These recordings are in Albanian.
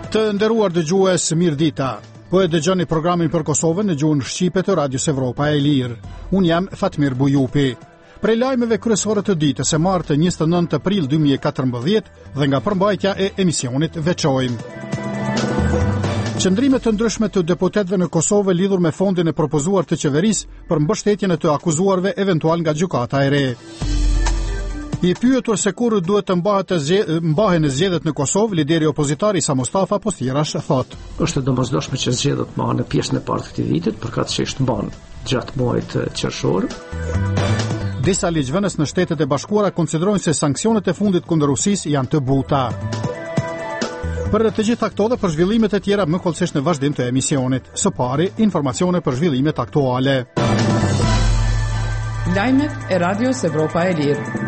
Të nderuar dëgjues, mirëdita. Po e dëgjoni programin për Kosovën në gjuhën shqipe të Radios Evropa e Lirë. Unë jam Fatmir Bujupi. Prej lajmeve kryesore të ditës së martë 29 prill 2014 dhe nga përmbajtja e emisionit veçojmë. Qëndrime të ndryshme të deputetëve në Kosovë lidhur me fondin e propozuar të qeverisë për mbështetjen e të akuzuarve eventual nga gjykata e re. I pyetur se kur duhet të mbahen zgjedhjet në Kosovë, lideri opozitar Isa Mustafa Postirash thot: Është domosdoshme që zgjedhjet mbahen në pjesën e parë të këtij viti, përkatëse që është mbahen gjatë muajit qershor. Disa ligjvënës në Shtetet e Bashkuara konsiderojnë se sanksionet e fundit kundër Rusisë janë të buta. Për të gjitha këto dhe për zhvillimet e tjera më kollësisht në vazhdim të emisionit. Së pari, informacione për zhvillimet aktuale. Lajmet e Radios Evropa e Lirë.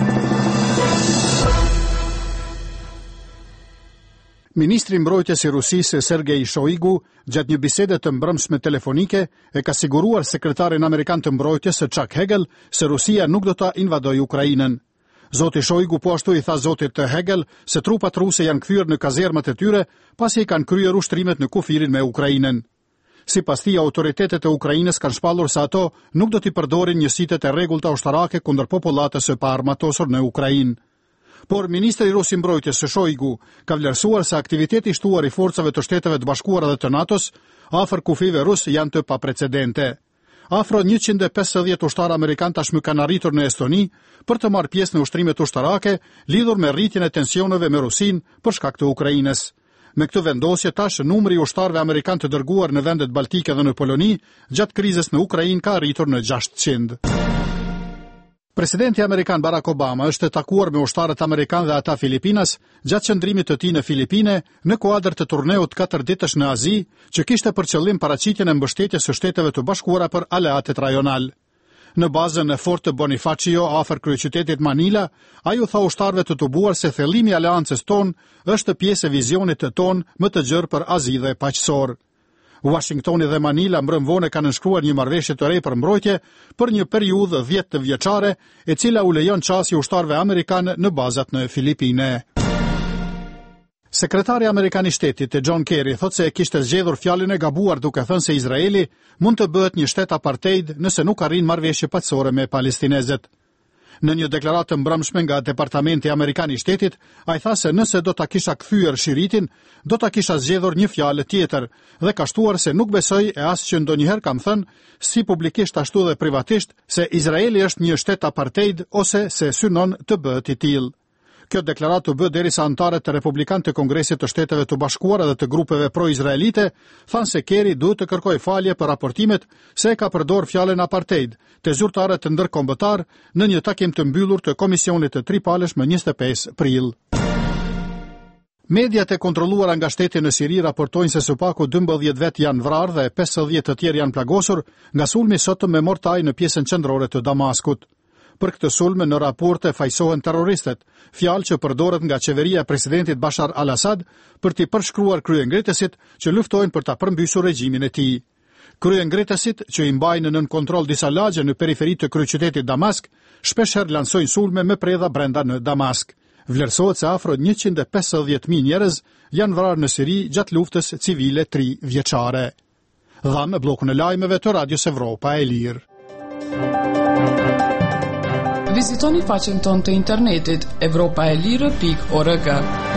Ministri i Mbrojtjes i Rusisë Sergej Shoigu, gjatë një bisede të mbrëmshme telefonike, e ka siguruar sekretarin amerikan të mbrojtjes Chuck Hagel se Rusia nuk do ta invadojë Ukrainën. Zoti Shoigu po ashtu i tha zotit Hagel se trupat ruse janë kthyer në kazermat e tyre pasi kanë kryer ushtrimet në kufirin me Ukrainën. Sipas tij, autoritetet e Ukrainës kanë shpallur se ato nuk do t'i përdorin njësitë e rregullta ushtarake kundër popullatës së paarmatosur në Ukrainë. Por ministri rus i mbrojtjes Shoigu ka vlerësuar se aktiviteti i shtuar i forcave të Shteteve të Bashkuara dhe të NATO-s afër kufive rus janë të paprecedente. Afro 150 ushtarë amerikan tashmë kanë arritur në Estoni për të marrë pjesë në ushtrimet ushtarake lidhur me rritjen e tensioneve me Rusinë për shkak të Ukrainës. Me këtë vendosje tash numri i ushtarëve amerikan të dërguar në vendet baltike dhe në Poloni gjatë krizës në Ukrainë ka arritur në 600. Presidenti amerikan Barack Obama është takuar me ushtarët amerikan dhe ata Filipinas gjatë qëndrimit të tij në Filipine në kuadër të turneut 4 ditësh në Azi, që kishte për qëllim paraqitjen e mbështetjes së Shteteve të Bashkuara për aleatet rajonal. Në bazën e Fort Bonifacio afër kryeqytetit Manila, ai u tha ushtarëve të tubuar se thellimi i aleancës tonë është pjesë e vizionit tonë më të gjerë për Azi dhe paqësor. Washingtoni dhe Manila mbrëmvone kanë nënshkruar një marrëveshje të re për mbrojtje për një periudhë 10 vjeçare, e cila u lejon çasti ushtarëve amerikanë në bazat në Filipine. Sekretari amerikan i shtetit John Kerry thotë se e kishte zgjedhur fjalën e gabuar duke thënë se Izraeli mund të bëhet një shtet apartheid nëse nuk arrin marrëveshje paqësore me palestinezët. Në një deklaratë mbrëmshme nga Departamenti Amerikan i Shtetit, ai tha se nëse do ta kisha kthyer shiritin, do ta kisha zgjedhur një fjalë tjetër dhe ka shtuar se nuk besoj e as që ndonjëherë kam thënë, si publikisht ashtu dhe privatisht, se Izraeli është një shtet apartheid ose se synon të bëhet i tillë. Kjo deklaratë u bë derisa anëtarët të Republikanë të Kongresit të Shteteve të Bashkuara dhe të grupeve pro-izraelite thanë se Kerry duhet të kërkojë falje për raportimet se ka përdorur fjalën apartheid te zyrtarët të ndërkombëtar në një takim të mbyllur të komisionit të tripalesh më 25 prill. Mediat e kontrolluara nga shteti në Siri raportojnë se së paku 12 vet janë vrarë dhe 50 të tjerë janë plagosur nga sulmi sotëm me mortaj në pjesën qendrore të Damaskut. Për këtë sulm në raporte fajsohen terroristët, fjalë që përdoret nga qeveria e presidentit Bashar al-Assad për t'i përshkruar kryengritësit që luftojnë për ta përmbysur regjimin e tij. Kryengritësit që i mbajnë nën kontroll disa lagje në periferi të kryeqytetit Damask, shpeshherë lansojnë sulme me predha brenda në Damask. Vlerësohet se afro 150.000 njerëz janë vrarë në Siri gjatë luftës civile 3 vjeçare. Dhamë bllokun e lajmeve të Radios Evropa e Lirë. Vizitoni faqen tonë të internetit evropaelire.org.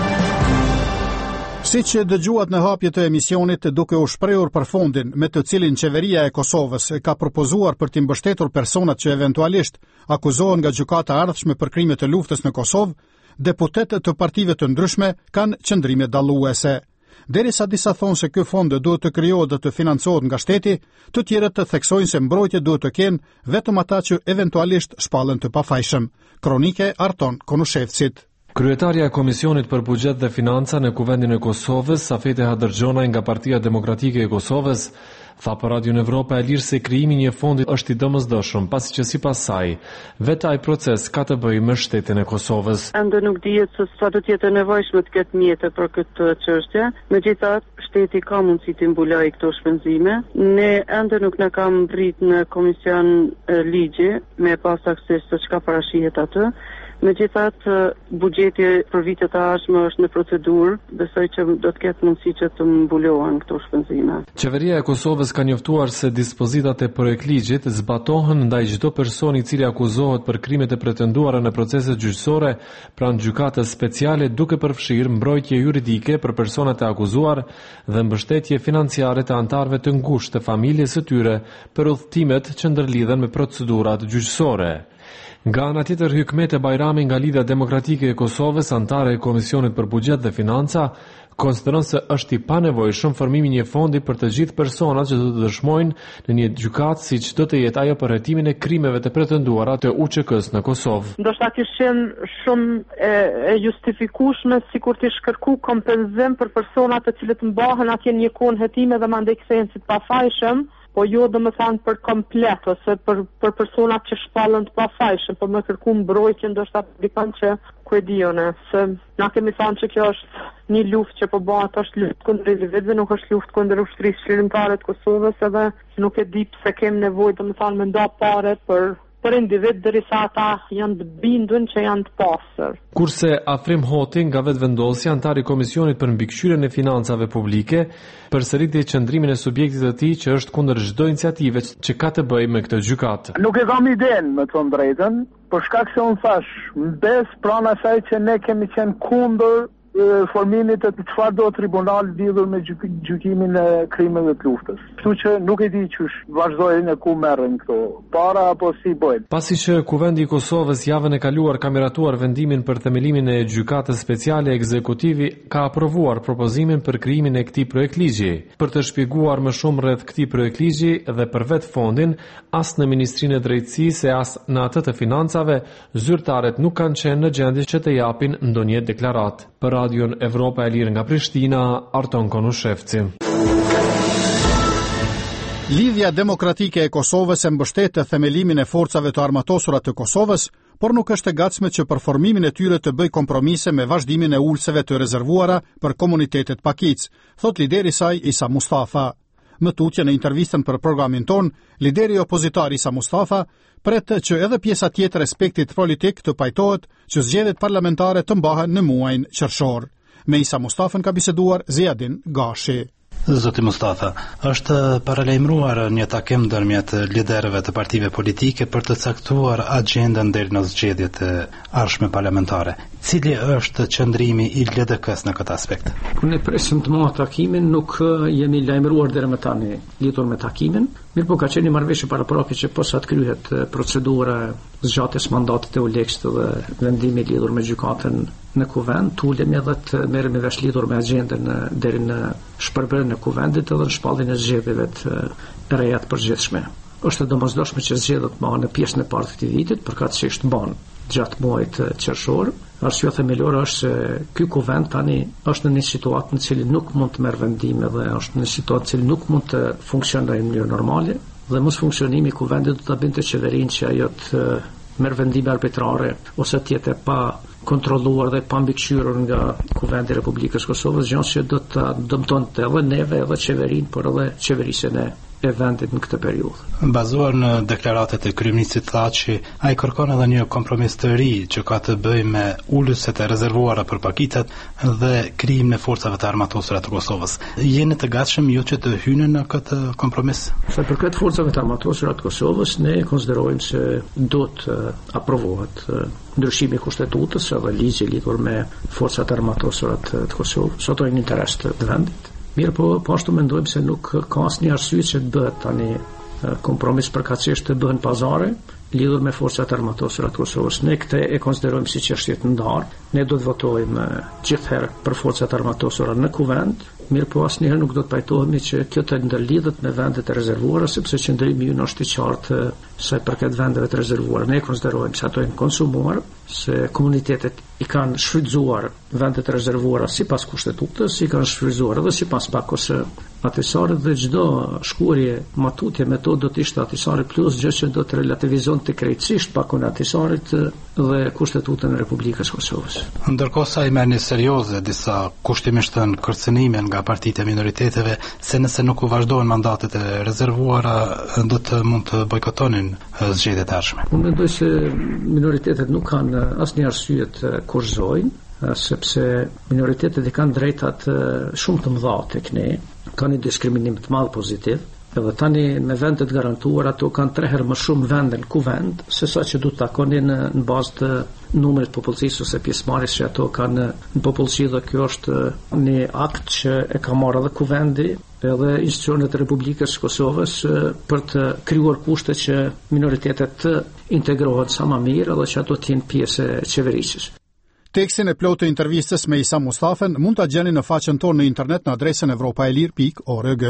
Siç dëgjuat në hapje të emisionit, duke u shprehur për fondin me të cilin qeveria e Kosovës ka propozuar për t'i mbështetur personat që eventualisht akuzohen nga gjykata e ardhshme për krime të luftës në Kosovë, deputetët të partive të ndryshme kanë qëndrime dalluese. Derisa disa thonë se ky fond duhet të krijohet dhe të financohet nga shteti, të tjerët të theksojnë se mbrojtje duhet të kenë vetëm ata që eventualisht shpallen të pafajshëm. Kronike Arton Konushevcit. Kryetaria e Komisionit për Buxhet dhe Financa në Kuvendin e Kosovës, Safete Hadërxhonaj nga Partia Demokratike e Kosovës, tha për Radio Evropa e Lirë se krijimi i një fondi është i domosdoshëm, pasi që sipas saj, vetë ai proces ka të bëjë me shtetin e Kosovës. Ende nuk dihet se sa do të jetë nevojshme të ketë mjete për këtë çështje. Megjithatë, shteti ka mundësi të mbulojë këto shpenzime. Ne ende nuk na kam brit në komision ligji me pas akses të çka parashihet atë. Megjithatë, buxheti për vitet e ardhshme është në procedurë, besoj që do të ketë mundësi që të mbulohen këto shpenzime. Qeveria e Kosovës ka njoftuar se dispozitat e projektligjit zbatohen ndaj çdo personi i cili akuzohet për krimet e pretenduara në proceset gjyqësore pranë gjykatës speciale, duke përfshirë mbrojtje juridike për personat e akuzuar dhe mbështetje financiare të anëtarëve të ngushtë të familjes së tyre për udhëtimet që ndërlidhen me procedurat gjyqësore. Nga ana tjetër, Hykmete Bajrami nga Lidhja Demokratike e Kosovës, antare e Komisionit për Buxhet dhe Financa, konsideron se është i panevojshëm formimi një fondi për të gjithë personat që do të dëshmojnë në një gjykatë siç do të jetë ajo për hetimin e krimeve të pretenduara të UÇK-s në Kosovë. Ndoshta kishte qenë shumë e justifikueshme sikur të shkërku kompenzim për personat të cilët mbahen atje një kohë hetime dhe mandej kthehen si të pafajshëm, po jo domethënë për komplet ose për personat që shpallën të pafajshëm, por më kërku mbrojtje ndoshta dikon që ku e dione, se na kemi thënë që kjo është një luftë që po bëhet, është luftë kundër individëve, nuk është luftë kundër ushtrisë shërimtare të Kosovës, edhe nuk e di pse kemi nevojë domethënë me nda pare për individ derisa ata janë të bindur që janë të pastër. Kurse Afrim Hoti nga vetvendosja, antar i Komisionit për mbikëqyrjen e financave publike, përsëriti qëndrimin e subjektit të tij që është kundër çdo iniciative që ka të bëjë me këtë gjykatë. Nuk e kam idenë, me të thënë drejtën, për shkak se unë thash, mbes pranë asaj që ne kemi qenë kundër formimit të çfarë do tribunal lidhur me gjykimin e krimeve të luftës. Kështu që nuk e di qysh vazhdojnë e ku merren këto para apo si bëjnë. Pasi që Kuvendi i Kosovës javën e kaluar ka miratuar vendimin për themelimin e gjykatës speciale ekzekutivi, ka aprovuar propozimin për krijimin e këtij projektligji. Për të shpjeguar më shumë rreth këtij projektligji dhe për vetë fondin, as në Ministrinë e Drejtësisë e as në atë të Financave, zyrtarët nuk kanë qenë në gjendje që të japin ndonjë deklaratë. Për Radion Evropa e Lirë nga Prishtina, Arton Konushevci. Lidhja Demokratike e Kosovës e mbështet të themelimin e forcave të armatosura të Kosovës, por nuk është e gatshme që për formimin e tyre të bëj kompromise me vazhdimin e ulseve të rezervuara për komunitetet pakic, thot lideri saj Isa Mustafa. Më tutje në intervistën për programin ton, lideri opozitar Isa Mustafa pret që edhe pjesa tjetër e spektrit politik të pajtohet që zgjedhjet parlamentare të mbahen në muajin qershor. Me Isa Mustafën ka biseduar Ziadin Gashi. Zoti Mustafa, është paralajmëruar një takim ndërmjet liderëve të partive politike për të caktuar agjendën deri në zgjedhjet e ardhshme parlamentare. Cili është qëndrimi i LDK-s në këtë aspekt? Ne presim të marrë takimin, nuk jemi lajmëruar deri më tani lidhur me takimin. Mirë po ka qenë një marrëveshje paraprake që posa të kryhet procedura zgjatjes mandatit e ULEX-t dhe vendimi lidhur me gjykatën në kuvend, tulemi edhe të merremi vesh lidhur me agjendën deri në shpërbërjen e kuvendit edhe në shpalljen e zgjedhjeve të reja të përgjithshme. Është domosdoshme që zgjedhjet bëhen në pjesën e parë të këtij vitit, përkatësisht bën gjatë muajit qershor. Arsyeja themelore është se ky kuvend tani është në një situatë në cilën nuk mund të merr vendime dhe është në një situatë në cilën nuk mund të funksionojë në mënyrë normale dhe mos funksionimi i kuvendit do ta bënte qeverinë që ajo të merr vendime arbitrare ose të jetë pa kontrolluar dhe pa mbikëqyrur nga Kuvendi i Republikës Kosovës, gjë që do të dëmtonte edhe neve edhe qeverinë, por edhe qeverisjen e vendit në këtë periudhë. Bazuar në deklaratat e kryeministit Thaçi, ai kërkon edhe një kompromis të ri që ka të bëjë me ulëset e rezervuara për pakitet dhe krijimin e forcave të armatosura të Kosovës. Jeni të gatshëm ju që të hyni në këtë kompromis? Sa për këtë forcave të armatosura të Kosovës, ne konsiderojmë se do të aprovohet ndryshimi i kushtetutës edhe ligji lidhur me forcat armatosura të Kosovës. Sot është në interes të vendit. Mirë po ashtu mendojmë se nuk ka asnjë arsye që të bëhet tani kompromis përkatësisht të bëhen pazare lidhur me forcat armatosura të Kosovës. Ne këtë e konsiderojmë si çështje të ndarë. Ne do të votojmë gjithherë për forcat armatosura në kuvend. Mirë po asnjëherë nuk do të pajtohemi që kjo të ndërlidhet me vendet e rezervuara, sepse qëndrimi ynë është i qartë sa i përket vendeve të rezervuara. Ne konsiderojmë se ato janë konsumuar, se komunitetet i kanë shfrytzuar vendet e rezervuara sipas kushtetutës, i kanë shfrytzuar edhe sipas pakos atisarit dhe çdo shkurje matutje metodë do të ishte atisarit plus, gjë që do të relativizon të krejtësisht pakonatisarit dhe Kushtetutën e Republikës Kosovës. Ndërkohë sa i merrni serioze disa kushtimisht të kërcënime nga partitë e minoriteteve se nëse nuk u vazhdojnë mandatet e rezervuara do të mund të bojkotonin zgjedhjet e ardhshme. Unë mendoj se minoritetet nuk kanë asnjë arsye të kurrëzojnë, sepse minoritetet i kanë drejtat shumë të mëdha tek ne, kanë një diskriminim të madh pozitiv, edhe tani me vendet garantuar ato kanë 3 herë më shumë vende në kuvend se sa që du të takonin në bazë të numrit popullsisë ose pjesëmarrjes që ato kanë në popullsi, dhe kjo është një akt që e ka marrë edhe kuvendi edhe institucionet e Republikës Kosovës për të krijuar kushte që minoritetet të integrohen sa më mirë dhe që ato të jenë pjesë e qeverisjes. Tekstin e plotë të intervistës me Isa Mustafen mund ta gjeni në faqen tonë në internet në adresën evropaelir.org.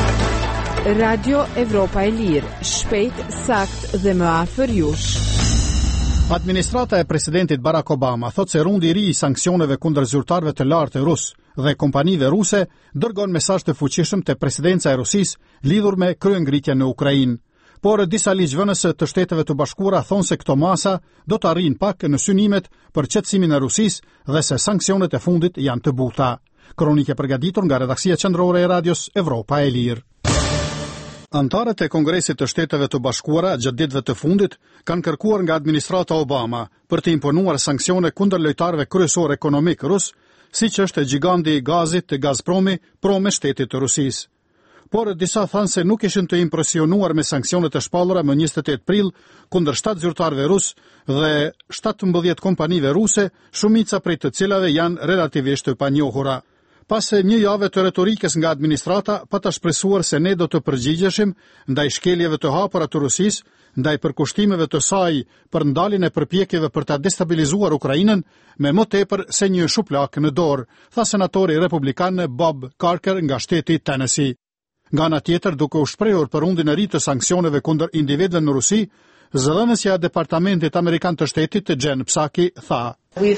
Radio Evropa e Lirë, shpejt, sakt dhe më afër jush. Administrata e presidentit Barack Obama thot se rundi I ri I sanksioneve kundër zyrtarëve të lartë rus dhe kompanive ruse dërgon mesazh të fuqishëm te presidenca e Rusisë lidhur me kryengritjen në Ukrainë. Por disa ligjvënëse të Shteteve të Bashkuara thonë se këto masa do të arrijnë pak në synimet për qetësimin e Rusisë dhe se sanksionet e fundit janë të buta. Kronike përgatitur nga redaksia qendrore e radios Evropa e Lirë. Antarët e Kongresit të Shteteve të Bashkuara gjatë ditëve të fundit kanë kërkuar nga administrata Obama për të imponuar sanksione kundër lojtarëve kryesor ekonomik rus, siç është giganti I gazit Gazpromi, me shtetit të Rusisë. Por disa thanë se nuk ishin të impresionuar me sanksionet e shpallura më 28 prill kundër 7 zyrtarëve rus dhe 17 kompanive ruse, shumica prej të cilave janë relativisht të panjohura. Pas një jave të retorikës nga administrata, pa të shpresuar se ne do të përgjigjeshim ndaj shkeljeve të hapura të Rusisë, ndaj përkushtimeve të saj për ndaljen e përpjekjeve për ta destabilizuar Ukrainën, me më tepër se një shuplak në dorë, tha senatori republikan Bob Corker nga shteti Tennessee. Nga ana tjetër, duke u shprehur për rundin e ri të sanksioneve kundër individëve në Rusi, zëdhënësja e Departamentit Amerikan të Shtetit Jen Psaki tha: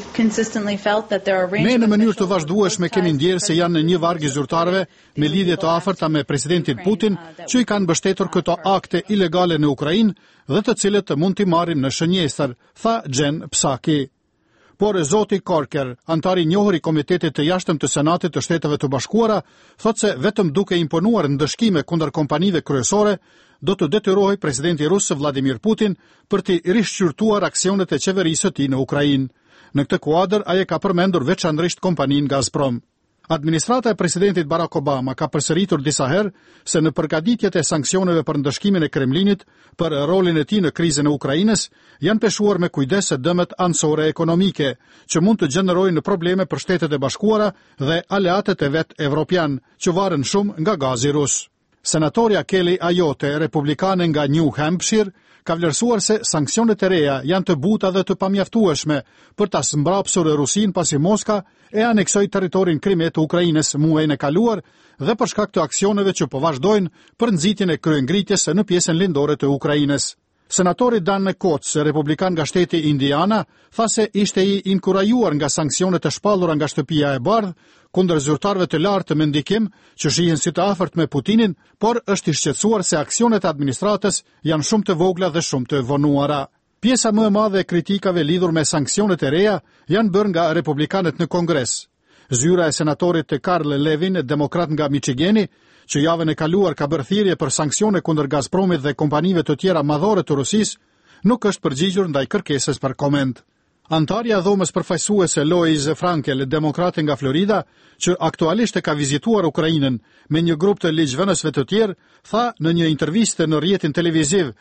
Ne në mënyrë të vazhdueshme kemi ndjerë se janë në një varg zyrtarëve me lidhje të afërta me presidentin Putin që I kanë mbështetur këto akte ilegale në Ukrainë dhe të cilët mund t'i marrin në shënjestër, tha Jen Psaki. Por zoti Corker, antar I njohur I Komitetit të Jashtëm të Senatit të Shteteve të Bashkuara, thot se vetëm duke imponuar ndëshkime kundër kompanive kryesore, do të detyrohej presidenti rus Vladimir Putin për të rishqyrtuar aksionet e qeverisë së tij në Ukrainë. Në këtë kuadër, ai ka përmendur veçanërisht kompaninë Gazprom. Administrata e presidentit Barack Obama ka përsëritur disa herë se në përgatitjet e sanksioneve për ndëshkimin e Kremlinit për rolin e tij në krizën e Ukrainës janë peshuar me kujdes dëmet anësore ekonomike, që mund të gjenerojnë probleme për Shtetet e Bashkuara dhe aleatët e vet evropian, që varen shumë nga gazi rus. Senatorja Kelly Ayotte, republikane nga New Hampshire, ka vlerësuar se sanksionet e reja janë të buta dhe të pamjaftueshme për ta mbrapsur Rusin pasi Moska e aneksoi territorin Krime të Ukrainës muajin e kaluar dhe për shkak të aksioneve që po vazhdojnë për nxitjen e kryengritjes në pjesën lindore të Ukrainës. Senatori Dan Coats, republikan nga shteti Indiana, tha se ishte I inkurajuar nga sanksionet e shpallura nga shtëpia e bardhë kundër zyrtarëve të lartë me ndikim që shihen si të afërt me Putinin, por është I shqetësuar se aksionet e administratës janë shumë të vogla dhe shumë të vonuara. Pjesa më e madhe e kritikave lidhur me sanksionet e reja janë bërë nga republikanët në Kongres. Zyra e senatorit Carl Levin, demokrat nga Michigani, që javën e kaluar ka bërë thirrje për sanksione kundër Gazpromit dhe kompanive të tjera madhore të Rusisë, nuk është përgjigjur ndaj kërkesës për koment. Antarja dhomës përfaqësuese Lois Frankel, demokrate nga Florida, që aktualisht e ka vizituar Ukrainën me një grup të ligjvënësve të tjerë, tha në një intervistë në rrjetin televiziv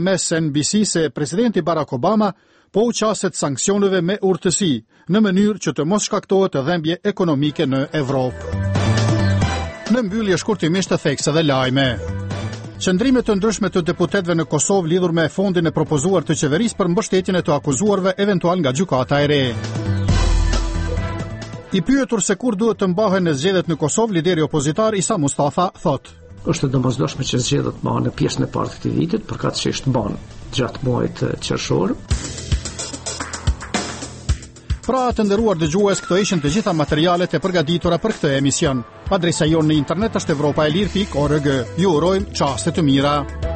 MSNBC se presidenti Barack Obama po u qaset sanksioneve me urtësi, në mënyrë që të mos shkaktohet dhembje ekonomike në Evropë. Në mbyllje shkurtimisht të thekse dhe lajme. Qëndrime të ndryshme të deputetëve në Kosovë lidhur me fondin e propozuar të qeverisë për mbështetjen e të akuzuarve eventual nga gjykata e re. I pyetur se kur duhet të mbahen në zgjedhjet në Kosovë, lideri opozitar Isa Mustafa thot: Është domosdoshme që zgjedhjet të bëhen në pjesën e parë të këtij vitit, përkatësisht bën gjatë muajit qershor. Pra të nderuar dëgjues, këto ishin të gjitha materialet e përgatitura për këtë emision. Adresa jonë në internet është evropaelir.org. Ju urojmë çaste të mira.